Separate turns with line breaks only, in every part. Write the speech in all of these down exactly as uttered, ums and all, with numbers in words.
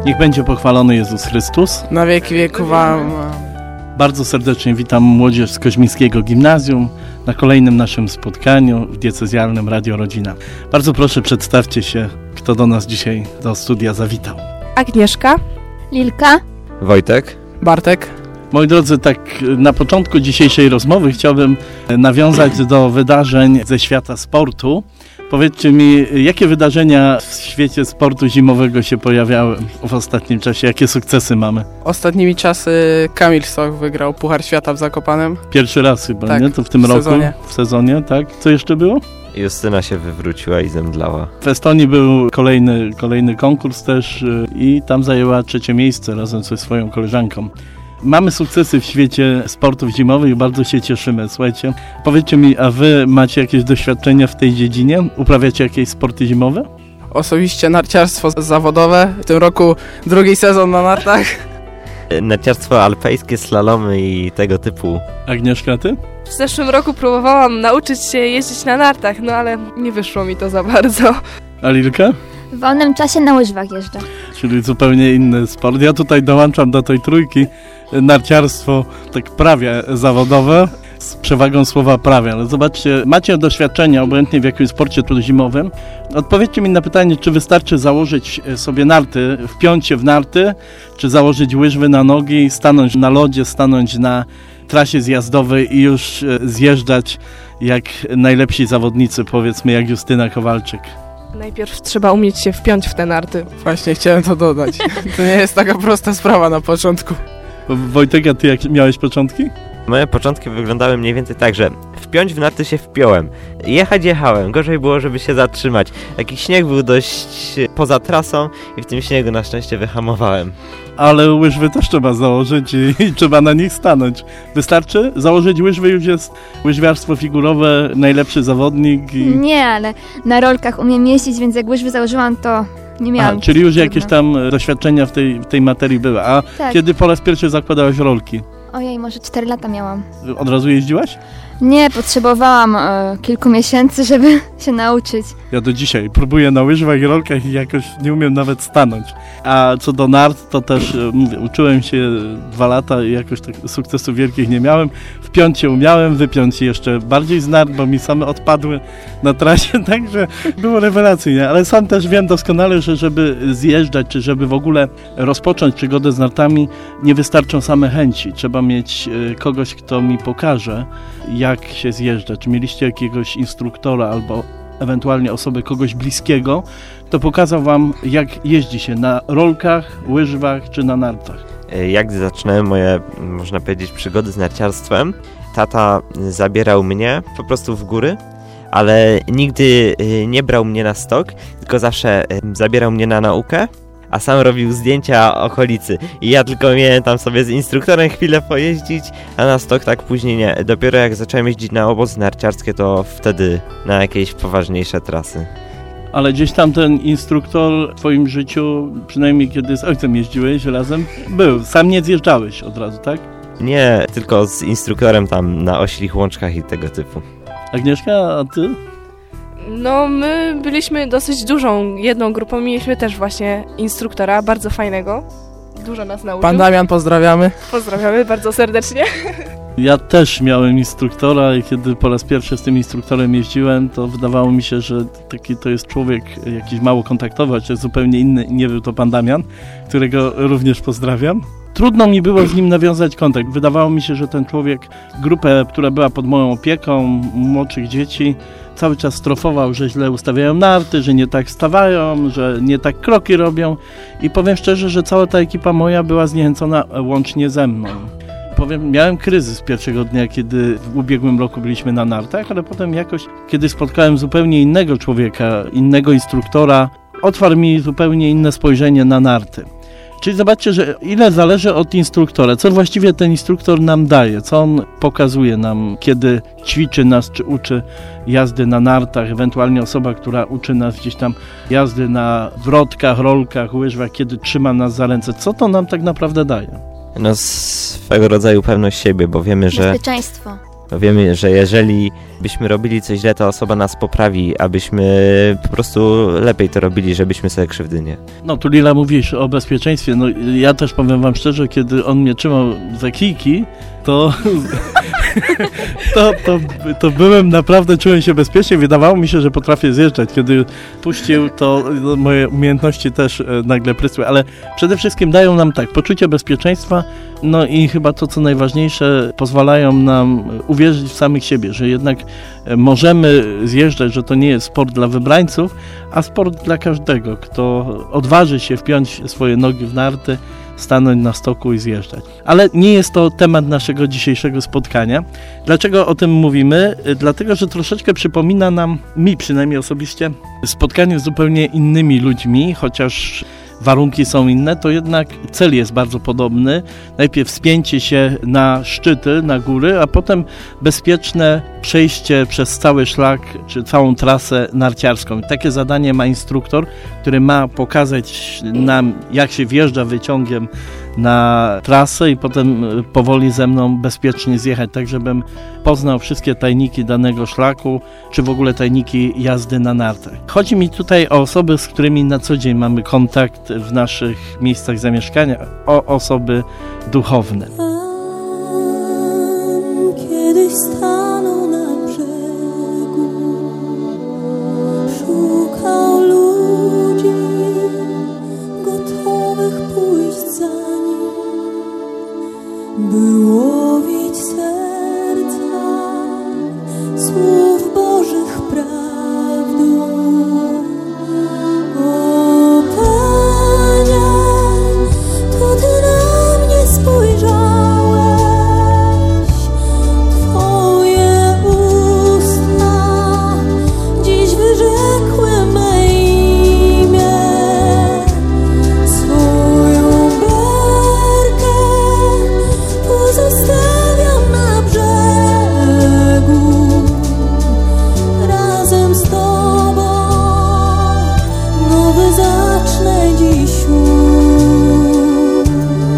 Niech będzie pochwalony Jezus Chrystus.
Na wieki wieków. Amen.
Bardzo serdecznie witam młodzież z Koźmińskiego Gimnazjum na kolejnym naszym spotkaniu w diecezjalnym Radio Rodzina. Bardzo proszę, przedstawcie się, kto do nas dzisiaj do studia zawitał.
Agnieszka.
Lilka.
Wojtek.
Bartek.
Moi drodzy, tak na początku dzisiejszej rozmowy chciałbym nawiązać do wydarzeń ze świata sportu. Powiedzcie mi, jakie wydarzenia w świecie sportu zimowego się pojawiały w ostatnim czasie? Jakie sukcesy mamy?
Ostatnimi czasy Kamil Stoch wygrał Puchar Świata w Zakopanem.
Pierwszy raz chyba,
tak,
nie? To w tym
w
roku?
Sezonie.
W sezonie, tak. Co jeszcze było?
Justyna się wywróciła i zemdlała.
W Estonii był kolejny, kolejny konkurs też i tam zajęła trzecie miejsce razem ze swoją koleżanką. Mamy sukcesy w świecie sportów zimowych i bardzo się cieszymy. Słuchajcie, powiedzcie mi, a wy macie jakieś doświadczenia w tej dziedzinie? Uprawiacie jakieś sporty zimowe?
Osobiście narciarstwo zawodowe. W tym roku drugi sezon na nartach.
Narciarstwo alpejskie, slalomy i tego typu.
Agnieszka, ty?
W zeszłym roku próbowałam nauczyć się jeździć na nartach, no ale nie wyszło mi to za bardzo.
A Lilka?
W wolnym czasie na łyżwach jeżdżę.
Czyli zupełnie inny sport. Ja tutaj dołączam do tej trójki. Narciarstwo tak prawie zawodowe, z przewagą słowa prawie. Ale zobaczcie, macie doświadczenia obojętnie w jakimś sporcie zimowym. Odpowiedzcie mi na pytanie, czy wystarczy założyć sobie narty, wpiąć się w narty, czy założyć łyżwy na nogi, stanąć na lodzie, stanąć na trasie zjazdowej i już zjeżdżać jak najlepsi zawodnicy, powiedzmy jak Justyna Kowalczyk.
Najpierw trzeba umieć się wpiąć w te narty.
Właśnie chciałem to dodać. To nie jest taka prosta sprawa na początku.
Wojtek, a ty jak miałeś początki?
Moje początki wyglądały mniej więcej tak, że wpiąć w narty się wpiąłem. Jechać jechałem. Gorzej było, żeby się zatrzymać. Jakiś śnieg był dość poza trasą i w tym śniegu na szczęście wyhamowałem.
Ale łyżwy też trzeba założyć i, i trzeba na nich stanąć. Wystarczy? Założyć łyżwy, już jest łyżwiarstwo figurowe, najlepszy zawodnik. I...
Nie, ale na rolkach umiem jeździć, więc jak łyżwy założyłam, to nie miałam.
A, czyli już jakieś tam doświadczenia w tej, w tej materii były. A
tak.
Kiedy po raz pierwszy zakładałaś rolki?
Ojej, może cztery lata miałam.
Od razu jeździłaś?
Nie, potrzebowałam e, kilku miesięcy, żeby się nauczyć.
Ja do dzisiaj próbuję na łyżwach i rolkach i jakoś nie umiem nawet stanąć. A co do nart, to też mówię, uczyłem się dwa lata i jakoś tak sukcesów wielkich nie miałem. Wpiąć się umiałem, wypiąć się jeszcze bardziej z nart, bo mi same odpadły na trasie, także było rewelacyjnie. Ale sam też wiem doskonale, że żeby zjeżdżać, czy żeby w ogóle rozpocząć przygodę z nartami, nie wystarczą same chęci. Trzeba mieć kogoś, kto mi pokaże, jak się zjeżdża. Czy mieliście jakiegoś instruktora albo ewentualnie osobę, kogoś bliskiego, kto pokazał wam, jak jeździ się na rolkach, łyżwach czy na nartach?
Jak zaczynałem moje, można powiedzieć, przygody z narciarstwem, tata zabierał mnie po prostu w góry, ale nigdy nie brał mnie na stok, tylko zawsze zabierał mnie na naukę, a sam robił zdjęcia okolicy. I ja tylko miałem tam sobie z instruktorem chwilę pojeździć, a na stok tak później nie. Dopiero jak zacząłem jeździć na obozy narciarskie, to wtedy na jakieś poważniejsze trasy.
Ale gdzieś tam ten instruktor w twoim życiu, przynajmniej kiedy z ojcem jeździłeś razem, był. Sam nie zjeżdżałeś od razu, tak?
Nie, tylko z instruktorem tam na oślich łączkach i tego typu.
Agnieszka, a ty?
No, my byliśmy dosyć dużą jedną grupą, mieliśmy też właśnie instruktora, bardzo fajnego. Dużo nas nauczył.
Pan Damian, pozdrawiamy.
Pozdrawiamy bardzo serdecznie.
Ja też miałem instruktora i kiedy po raz pierwszy z tym instruktorem jeździłem, to wydawało mi się, że taki to jest człowiek jakiś mało kontaktowy, czy zupełnie inny. Nie był to pan Damian, którego również pozdrawiam. Trudno mi było z nim nawiązać kontakt. Wydawało mi się, że ten człowiek, grupę, która była pod moją opieką, młodszych dzieci, cały czas strofował, że źle ustawiają narty, że nie tak stawają, że nie tak kroki robią. I powiem szczerze, że cała ta ekipa moja była zniechęcona łącznie ze mną. Powiem, miałem kryzys pierwszego dnia, kiedy w ubiegłym roku byliśmy na nartach, ale potem jakoś, kiedy spotkałem zupełnie innego człowieka, innego instruktora, otwarł mi zupełnie inne spojrzenie na narty. Czyli zobaczcie, że ile zależy od instruktora, co właściwie ten instruktor nam daje, co on pokazuje nam, kiedy ćwiczy nas, czy uczy jazdy na nartach, ewentualnie osoba, która uczy nas gdzieś tam jazdy na wrotkach, rolkach, łyżwach, kiedy trzyma nas za ręce, co to nam tak naprawdę daje?
No swego rodzaju pewność siebie, bo wiemy, że...
Bezpieczeństwo.
Wiemy, że jeżeli byśmy robili coś źle, to osoba nas poprawi, abyśmy po prostu lepiej to robili, żebyśmy sobie krzywdy nie.
No tu Lila mówisz o bezpieczeństwie, no ja też powiem wam szczerze, kiedy on mnie trzymał za kijki, to, to, to, to byłem naprawdę, czułem się bezpiecznie, wydawało mi się, że potrafię zjeżdżać. Kiedy puścił, to no, moje umiejętności też e, nagle prysły, ale przede wszystkim dają nam tak, poczucie bezpieczeństwa, no i chyba to, co najważniejsze, pozwalają nam uwierzyć w samych siebie, że jednak możemy zjeżdżać, że to nie jest sport dla wybrańców, a sport dla każdego, kto odważy się wpiąć swoje nogi w narty, stanąć na stoku i zjeżdżać. Ale nie jest to temat naszego dzisiejszego spotkania. Dlaczego o tym mówimy? Dlatego, że troszeczkę przypomina nam, mi przynajmniej osobiście, spotkanie z zupełnie innymi ludźmi, chociaż warunki są inne, to jednak cel jest bardzo podobny. Najpierw wspięcie się na szczyty, na góry, a potem bezpieczne przejście przez cały szlak, czy całą trasę narciarską. Takie zadanie ma instruktor, który ma pokazać nam, jak się wjeżdża wyciągiem na trasę i potem powoli ze mną bezpiecznie zjechać, tak żebym poznał wszystkie tajniki danego szlaku, czy w ogóle tajniki jazdy na nartach. Chodzi mi tutaj o osoby, z którymi na co dzień mamy kontakt w naszych miejscach zamieszkania, o osoby duchowne.
Kiedyś stanął na brzegu, szukał ludzi gotowych pójść za nim, by łowić serca słów Bożych prawdą. O Panie, to Ty na mnie spojrzałeś, Twoje usta dziś wyrzekły me imię, swoją barkę pozostawiam na brzegu, razem z Tobą nowy zacznę dziś już.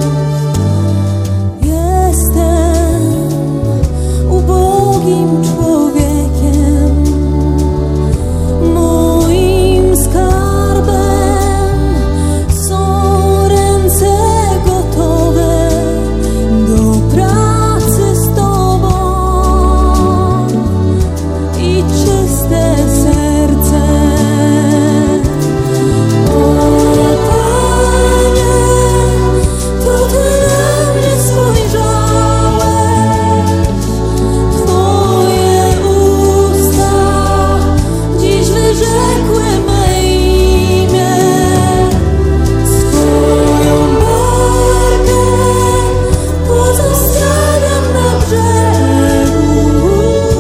Jestem ubogim człowiekiem, moim skarbem są ręce gotowe do pracy z Tobą i czyste serce. O Panie, to Ty na mnie spojrzałeś, Twoje usta dziś wyrzekły me imię, swoją barkę pozostawiam na brzegu,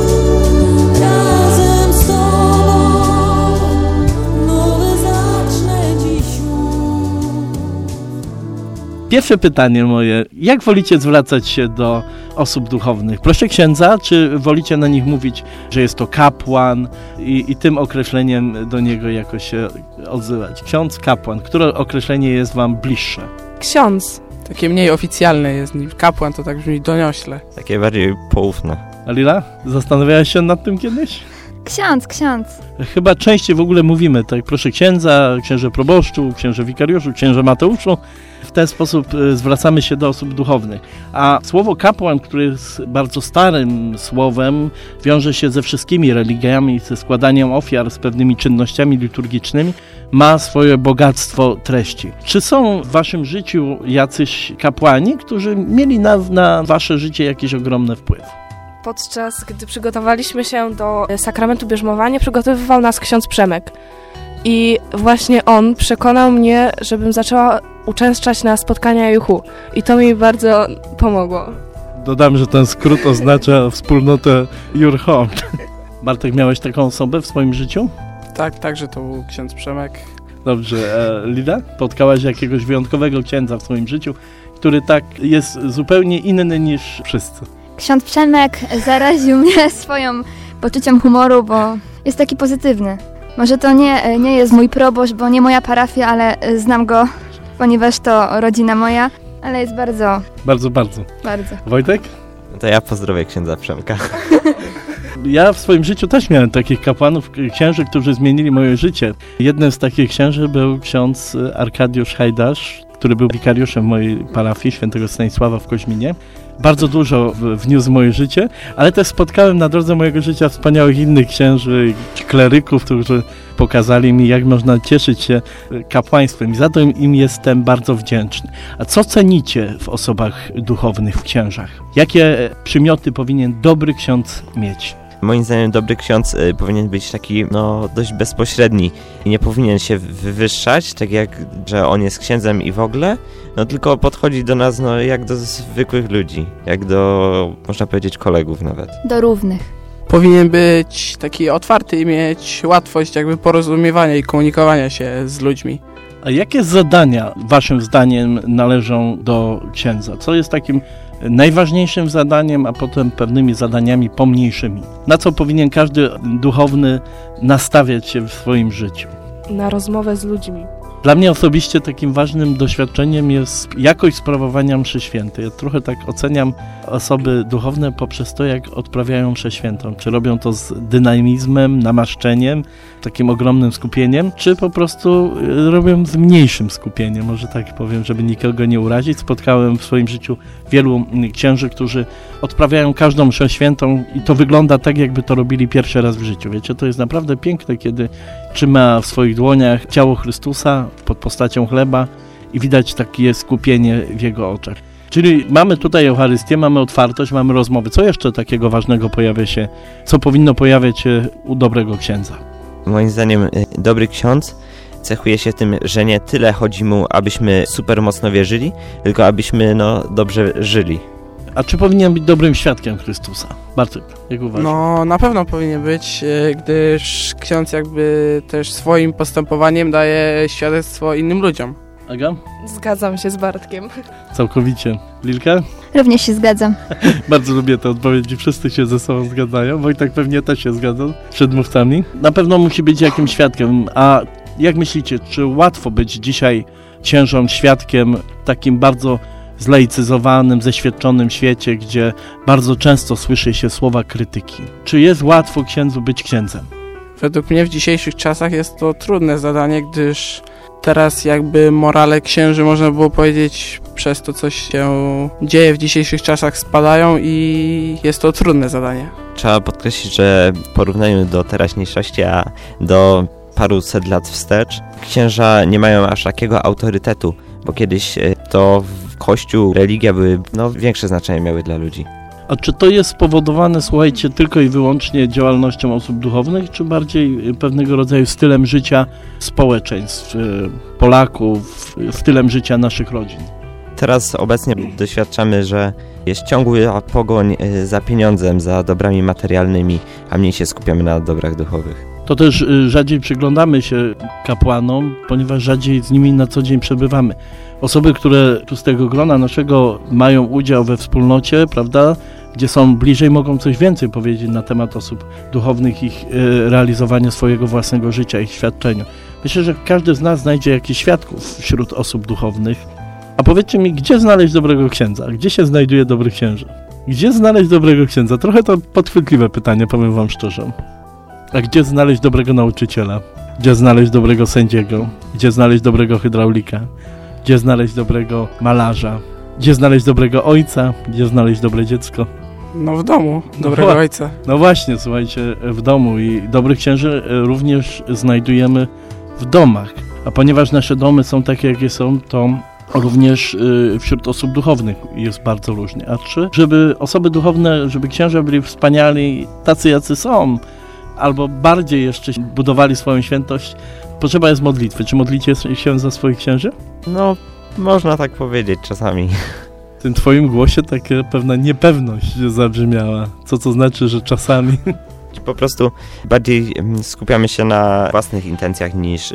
razem z Tobą nowy zacznę dziś już.
Pierwsze pytanie moje, jak wolicie zwracać się do osób duchownych? Proszę księdza, czy wolicie na nich mówić, że jest to kapłan i, i tym określeniem do niego jakoś się odzywać? Ksiądz, kapłan, które określenie jest wam bliższe?
Ksiądz.
Takie mniej oficjalne jest niż kapłan, to tak brzmi doniośle.
Takie bardziej poufne.
Alila, zastanawiałaś się nad tym kiedyś?
Ksiądz, ksiądz.
Chyba częściej w ogóle mówimy tak, proszę księdza, księże proboszczu, księże wikariuszu, księże Mateuszu. W ten sposób y, zwracamy się do osób duchownych. A słowo kapłan, które jest bardzo starym słowem, wiąże się ze wszystkimi religiami, ze składaniem ofiar, z pewnymi czynnościami liturgicznymi, ma swoje bogactwo treści. Czy są w waszym życiu jacyś kapłani, którzy mieli na, na wasze życie jakiś ogromny wpływ?
Podczas gdy przygotowaliśmy się do sakramentu bierzmowania, przygotowywał nas ksiądz Przemek. I właśnie on przekonał mnie, żebym zaczęła uczęszczać na spotkania juchu. I to mi bardzo pomogło.
Dodam, że ten skrót oznacza wspólnotę Your Home. Bartek, miałeś taką osobę w swoim życiu?
Tak, tak, że to był ksiądz Przemek.
Dobrze. E, Lida? Spotkałaś jakiegoś wyjątkowego księdza w swoim życiu, który tak jest zupełnie inny niż wszyscy?
Ksiądz Przemek zaraził mnie swoją poczuciem humoru, bo jest taki pozytywny. Może to nie, nie jest mój proboszcz, bo nie moja parafia, ale znam go, ponieważ to rodzina moja, ale jest bardzo,
Bardzo, bardzo.
bardzo.
Wojtek?
To ja pozdrowię księdza Przemka.
Ja w swoim życiu też miałem takich kapłanów, księży, którzy zmienili moje życie. Jednym z takich księży był ksiądz Arkadiusz Hajdasz, który był wikariuszem mojej parafii świętego Stanisława w Koźminie. Bardzo dużo wniósł w moje życie, ale też spotkałem na drodze mojego życia wspaniałych innych księży czy kleryków, którzy pokazali mi, jak można cieszyć się kapłaństwem i za to im jestem bardzo wdzięczny. A co cenicie w osobach duchownych, w księżach? Jakie przymioty powinien dobry ksiądz mieć?
Moim zdaniem dobry ksiądz y, powinien być taki, no, dość bezpośredni i nie powinien się wywyższać, tak jak, że on jest księdzem i w ogóle, no tylko podchodzi do nas, no, jak do zwykłych ludzi, jak do, można powiedzieć, kolegów nawet.
Do równych.
Powinien być taki otwarty i mieć łatwość jakby porozumiewania i komunikowania się z ludźmi.
A jakie zadania waszym zdaniem należą do księdza? Co jest takim najważniejszym zadaniem, a potem pewnymi zadaniami pomniejszymi? Na co powinien każdy duchowny nastawiać się w swoim życiu?
Na rozmowę z ludźmi.
Dla mnie osobiście takim ważnym doświadczeniem jest jakość sprawowania mszy świętej. Ja trochę tak oceniam osoby duchowne poprzez to, jak odprawiają mszę świętą. Czy robią to z dynamizmem, namaszczeniem, takim ogromnym skupieniem, czy po prostu robią z mniejszym skupieniem, może tak powiem, żeby nikogo nie urazić. Spotkałem w swoim życiu wielu księży, którzy odprawiają każdą mszę świętą i to wygląda tak, jakby to robili pierwszy raz w życiu. Wiecie, to jest naprawdę piękne, kiedy trzyma w swoich dłoniach ciało Chrystusa pod postacią chleba i widać takie skupienie w jego oczach. Czyli mamy tutaj Eucharystię, mamy otwartość, mamy rozmowy. Co jeszcze takiego ważnego pojawia się, co powinno pojawiać się u dobrego księdza?
Moim zdaniem y, dobry ksiądz cechuje się tym, że nie tyle chodzi mu, abyśmy super mocno wierzyli, tylko abyśmy, no, dobrze żyli.
A czy powinien być dobrym świadkiem Chrystusa? Bartek, jak uważasz?
No, na pewno powinien być, e, gdyż ksiądz jakby też swoim postępowaniem daje świadectwo innym ludziom.
Aga?
Zgadzam się z Bartkiem.
Całkowicie. Lilka?
Również się zgadzam.
Bardzo lubię te odpowiedzi, wszyscy się ze sobą zgadzają. Wojtek pewnie też się zgadza przed mówcami. Na pewno musi być jakimś świadkiem. A jak myślicie, czy łatwo być dzisiaj księżom świadkiem w takim bardzo zlaicyzowanym, zeświadczonym świecie, gdzie bardzo często słyszy się słowa krytyki? Czy jest łatwo księdzu być księdzem?
Według mnie w dzisiejszych czasach jest to trudne zadanie, gdyż teraz jakby morale księży, można było powiedzieć, przez to, co się dzieje w dzisiejszych czasach spadają i jest to trudne zadanie.
Trzeba podkreślić, że w porównaniu do teraźniejszości, a do paruset lat wstecz, księża nie mają aż takiego autorytetu, bo kiedyś to w Kościół, religia były, no, większe znaczenie miały dla ludzi.
A czy to jest spowodowane, słuchajcie, tylko i wyłącznie działalnością osób duchownych, czy bardziej pewnego rodzaju stylem życia społeczeństw, Polaków, stylem życia naszych rodzin?
Teraz obecnie doświadczamy, że jest ciągła pogoń za pieniądzem, za dobrami materialnymi, a mniej się skupiamy na dobrach duchowych.
To też rzadziej przyglądamy się kapłanom, ponieważ rzadziej z nimi na co dzień przebywamy. Osoby, które tu z tego grona naszego mają udział we wspólnocie, prawda, gdzie są bliżej, mogą coś więcej powiedzieć na temat osób duchownych, ich y, realizowania swojego własnego życia, ich świadczenia. Myślę, że każdy z nas znajdzie jakichś świadków wśród osób duchownych. A powiedzcie mi, gdzie znaleźć dobrego księdza? Gdzie się znajduje dobry księży? Gdzie znaleźć dobrego księdza? Trochę to podchwytliwe pytanie, powiem wam szczerze. A gdzie znaleźć dobrego nauczyciela? Gdzie znaleźć dobrego sędziego? Gdzie znaleźć dobrego hydraulika? Gdzie znaleźć dobrego malarza? Gdzie znaleźć dobrego ojca? Gdzie znaleźć dobre dziecko?
No w domu, dobrego
No,
ojca.
No właśnie, słuchajcie, w domu i dobrych księży również znajdujemy w domach. A ponieważ nasze domy są takie, jakie są, to również y, wśród osób duchownych jest bardzo różnie. A trzy, żeby osoby duchowne, żeby księża byli wspaniali, tacy jacy są, albo bardziej jeszcze budowali swoją świętość, potrzeba jest modlitwy. Czy modlicie się za swoich księży?
No, można tak powiedzieć czasami.
W tym twoim głosie taka pewna niepewność zabrzmiała. Co to znaczy, że czasami?
Po prostu bardziej skupiamy się na własnych intencjach niż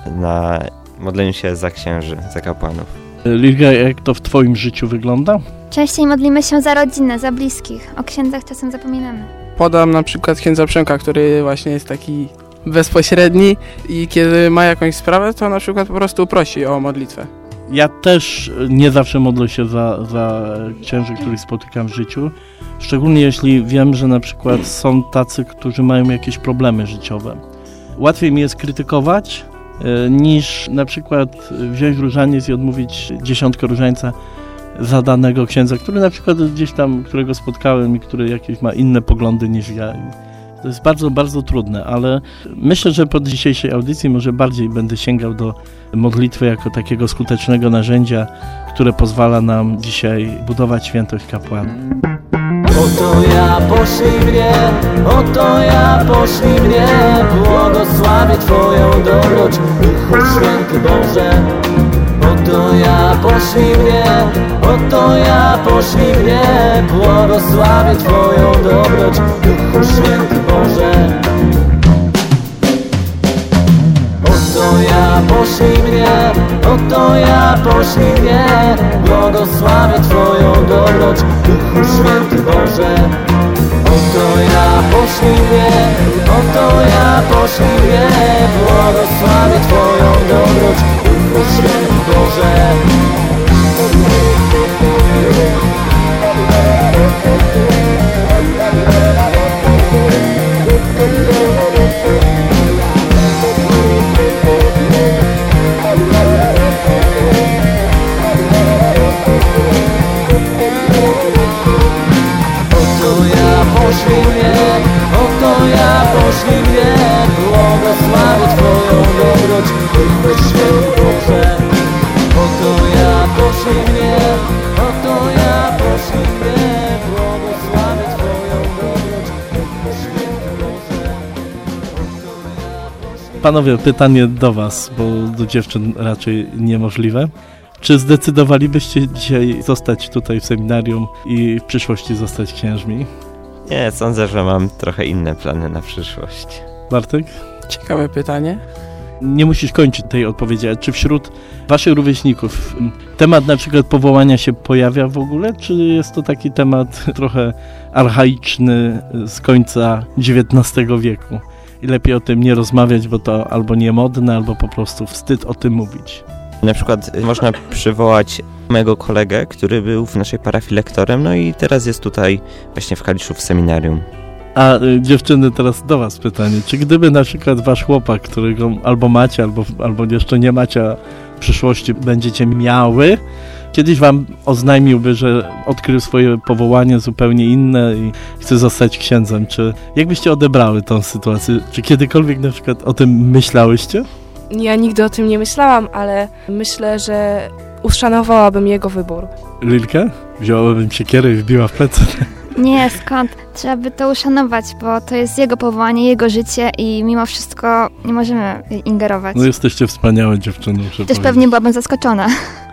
na modleniu się za księży, za kapłanów.
Liga, jak to w twoim życiu wygląda?
Częściej modlimy się za rodzinę, za bliskich. O księdzach czasem zapominamy.
Podam na przykład księdza Przemka, który właśnie jest taki bezpośredni i kiedy ma jakąś sprawę, to na przykład po prostu prosi o modlitwę.
Ja też nie zawsze modlę się za, za księży, których spotykam w życiu. Szczególnie jeśli wiem, że na przykład są tacy, którzy mają jakieś problemy życiowe. Łatwiej mi jest krytykować, y, niż na przykład wziąć różaniec i odmówić dziesiątkę różańca za danego księdza, który na przykład gdzieś tam, którego spotkałem i który jakieś ma inne poglądy niż ja. To jest bardzo, bardzo trudne, ale myślę, że po dzisiejszej audycji może bardziej będę sięgał do modlitwy jako takiego skutecznego narzędzia, które pozwala nam dzisiaj budować świętość kapłana.
Oto ja poślij mnie, oto ja poślij mnie, błogosławię Twoją dobroć, Duchu Święty Boże. Oto ja poślij mnie, oto ja poślij mnie, błogosławię Twoją dobroć, Duchu Święty Boże. Oto ja poślij mnie, oto ja poślij mnie, błogosławię Twoją dobroć, Duchu Święty Boże. Oto ja poślij mnie, oto ja poślij mnie, błogosławię Twoją dobroć, Duchu Święty Boże. Oto ja poślij mnie, oto ja poślij mnie, błogosławię Twoją dobroć, Duchu Święty Boże. Oto ja poślij mnie, oto ja poślij mnie, błogosławię Twoją dobroć, Duchu Święty Boże. Oto ja poślij...
Panowie, pytanie do was, bo do dziewczyn raczej niemożliwe. Czy zdecydowalibyście dzisiaj zostać tutaj w seminarium i w przyszłości zostać księżmi?
Nie, sądzę, że mam trochę inne plany na przyszłość.
Bartek?
Ciekawe pytanie.
Nie musisz kończyć tej odpowiedzi, ale czy wśród waszych rówieśników temat na przykład powołania się pojawia w ogóle, czy jest to taki temat trochę archaiczny z końca dziewiętnastego wieku i lepiej o tym nie rozmawiać, bo to albo niemodne, albo po prostu wstyd o tym mówić?
Na przykład można przywołać mojego kolegę, który był w naszej parafii lektorem, no i teraz jest tutaj właśnie w Kaliszu w seminarium.
A y, dziewczyny, teraz do was pytanie. Czy gdyby na przykład wasz chłopak, którego albo macie, albo, albo jeszcze nie macie, a w przyszłości będziecie miały, kiedyś wam oznajmiłby, że odkrył swoje powołanie zupełnie inne i chce zostać księdzem, czy jak byście odebrały tą sytuację? Czy kiedykolwiek na przykład o tym myślałyście?
Ja nigdy o tym nie myślałam, ale myślę, że uszanowałabym jego wybór.
Lilkę? Wzięłabym siekierę i wbiła w plecy.
Nie, skąd? Trzeba by to uszanować, bo to jest jego powołanie, jego życie i mimo wszystko nie możemy ingerować.
No jesteście wspaniałe dziewczyny, muszę
Też
powiedzieć.
pewnie byłabym zaskoczona.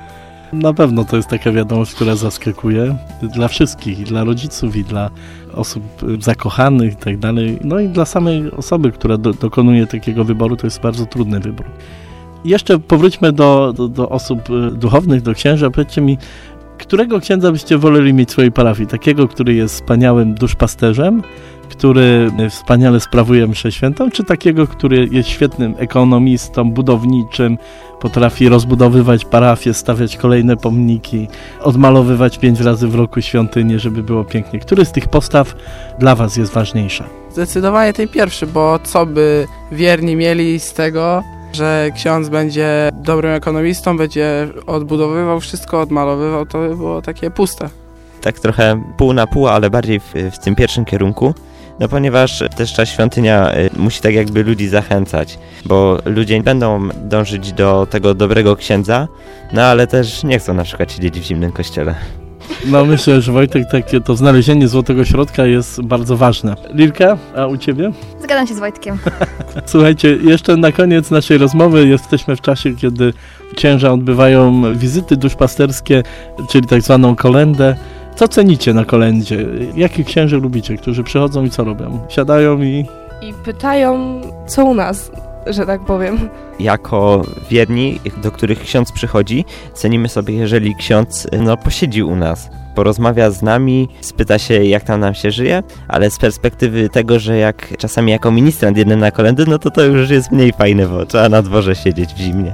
Na pewno to jest taka wiadomość, która zaskakuje dla wszystkich, i dla rodziców, i dla osób zakochanych i tak dalej. No i dla samej osoby, która do, dokonuje takiego wyboru, to jest bardzo trudny wybór. I jeszcze powróćmy do, do, do osób duchownych, do księża. Powiedzcie mi, którego księdza byście woleli mieć w swojej parafii? Takiego, który jest wspaniałym duszpasterzem, który wspaniale sprawuje mszę świętą, czy takiego, który jest świetnym ekonomistą, budowniczym, potrafi rozbudowywać parafię, stawiać kolejne pomniki, odmalowywać pięć razy w roku świątynię, żeby było pięknie. Który z tych postaw dla was jest ważniejsza?
Zdecydowanie ten pierwszy, bo co by wierni mieli z tego, że ksiądz będzie dobrym ekonomistą, będzie odbudowywał wszystko, odmalowywał, to by było takie puste.
Tak trochę pół na pół, ale bardziej w, w tym pierwszym kierunku. No ponieważ też ta świątynia y, musi tak jakby ludzi zachęcać, bo ludzie będą dążyć do tego dobrego księdza, no ale też nie chcą na przykład siedzieć w zimnym kościele.
No myślę, że Wojtek, takie to znalezienie złotego środka jest bardzo ważne. Lilka, a u ciebie?
Zgadzam się z Wojtkiem.
Słuchajcie, jeszcze na koniec naszej rozmowy jesteśmy w czasie, kiedy księża odbywają wizyty duszpasterskie, czyli tak zwaną kolędę. Co cenicie na kolędzie? Jakich księży lubicie, którzy przychodzą i co robią? Siadają i...
I pytają, co u nas, że tak powiem.
Jako wierni, do których ksiądz przychodzi, cenimy sobie, jeżeli ksiądz no, posiedzi u nas, porozmawia z nami, spyta się, jak tam nam się żyje, ale z perspektywy tego, że jak czasami jako ministrant jedę na kolędy, no to to już jest mniej fajne, bo trzeba na dworze siedzieć w zimnie.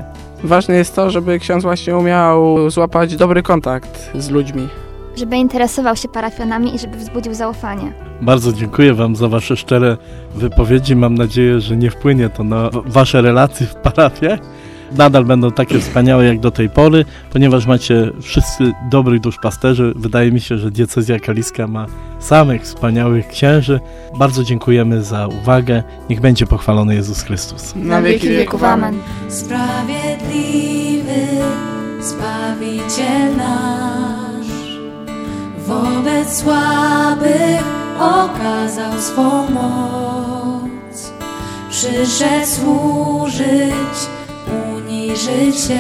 Ważne jest to, żeby ksiądz właśnie umiał złapać dobry kontakt z ludźmi.
Żeby interesował się parafianami i żeby wzbudził zaufanie.
Bardzo dziękuję Wam za Wasze szczere wypowiedzi. Mam nadzieję, że nie wpłynie to na Wasze relacje w parafiach. Nadal będą takie wspaniałe jak do tej pory, ponieważ macie wszyscy dobrych duszpasterzy. Wydaje mi się, że diecezja kaliska ma samych wspaniałych księży. Bardzo dziękujemy za uwagę. Niech będzie pochwalony Jezus Chrystus.
Na wieki wieków. Amen.
Sprawiedliwy Zbawiciel nasz, wobec słabych okazał swą moc. Przyszedł służyć, uniżyć się.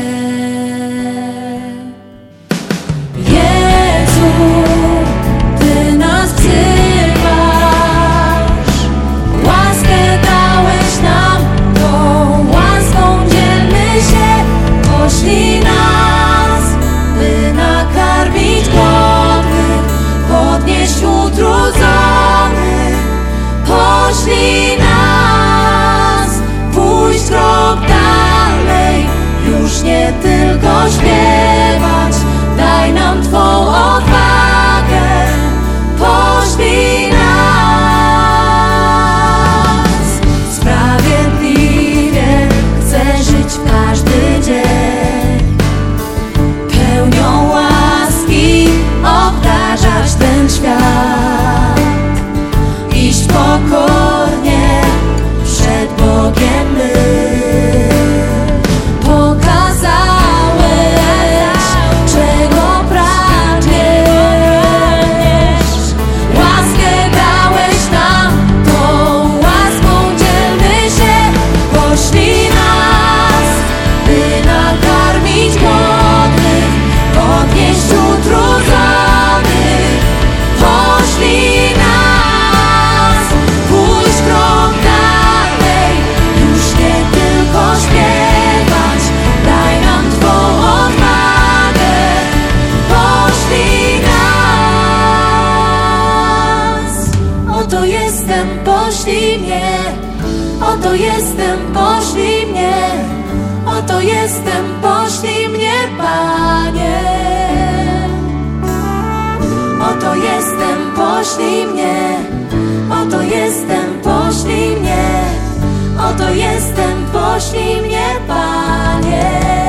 Jezu, Ty nas wzywasz, łaskę dałeś nam, tą łaską dzielmy się. Poślij nas, by nakarmić głodnych, podnieść utrudzonych. Poślij nas, pójść krok dalej, już nie tylko śpiewać. Daj nam Twą odwagę, poślij nas. Sprawiedliwie chcę żyć w każdy dzień, pełnią łaski obdarzać ten świat, iść pokornie przed Bogiem my. Pokazałeś, czego pragniesz, łaskę dałeś nam, tą łaską dzielmy się. Poślij nas, by nakarmić głodnych, podnieść utrudzonych. Poślij nas, pójść krok dalej, już nie tylko śpiewać. Daj nam Twą odwagę, poślij nas. Oto jestem, poślij mnie. Oto jestem, poślij mnie. Oto jestem, poślij mnie, Panie. Oto jestem, poślij mnie. Oto jestem, poślij mnie. Oto jestem, poślij mnie, Panie.